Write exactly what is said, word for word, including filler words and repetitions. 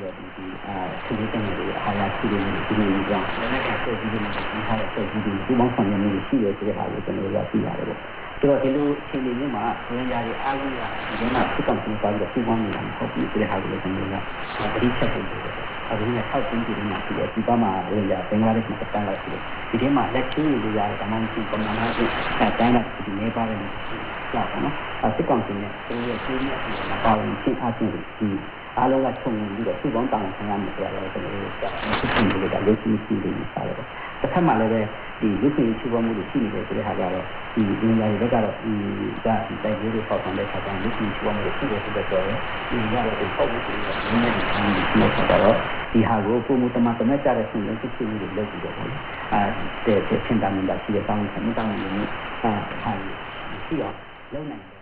ဒီအာသူတွေတဲ့နေအားရရှိနေဒီလိုကြောင့်လည်းကဆက်ပြီးနေဒီဟာဆက်ပြီးဒီပူပေါင်းဆောင်ရွက်မှုရှိတယ်ဆိုတဲ့ဟာကိုကျွန်တော်တို့ကသိရတယ်ပေါ့ဆိုတော့ဒီလိုအချိန်လေးမှာဝင်ကြရအားကြီးတာဒီမှာစစ်ကောင်စီပါပြီးတော့ပူပေါင်းနေတာမဟုတ်ဘူးဆိုတဲ့ဟာကိုလည်းကျွန်တော်တို့ကတတိချက်ပုံတယ်အခုလည်းထောက်သွင်းကြည့်နေမှာရှိတယ်ဒီဘက်မှာဝင်ကြဘင်္ဂလားဒေ့ရှ်မှာတန်းလာရှိတယ်ဒီထဲမှာလက်ချင်းတွေရတယ်ဒါမှမဟုတ်ပုံမှန်အားဖြင့်အဲတန်းလာဒီနေပါတဲ့ကြောက်ပါနော်အဲစစ်ကောင်စီနဲ့သူတို့ရဲ့ချင်းနဲ့ဒီမှာပါဝင်ချင်းအားဖြင့်ဒီအားလုံးကခြုံပြီးတော့စုပေါင်းတောင်းခံရမယ်ဆိုတာလည်းကျွန်တော်တို့ကစစ်ကောင်စီကလည်းရှိရှိနေစားတယ်တစ်ခါမှလည်းပဲဒီလူ့ချင်းချိုးဖောက်မှုတွေရှိနေတယ်ဆိုတဲ့ဟာကတော့ဒီအင်ဂျင်တွေကတော့ဒီကဒီတိုက်ရိုးတွေပေါက်ဆောင်တဲ့ခါကျရင်လူ့ချင်းချိုးဖောက်မှုတွေရှိတယ်ဆိုတော့ဒီရတဲ့ပုံပုံတွေကတော့နည်းနည်းဒီမှာတော့ဒီဟာကိုပုံမှုတမတမကြတဲ့ဆင်းရဲစစ်စစ်မှုတွေလုပ်ပြီးတော့ပေါ့အဲတဲ့ချင်းတာမင်တာရှိတဲ့တောင်းခံမှုတောင်းမှုတွေအဲဟာရှိအောင်လုပ်နိုင်တယ်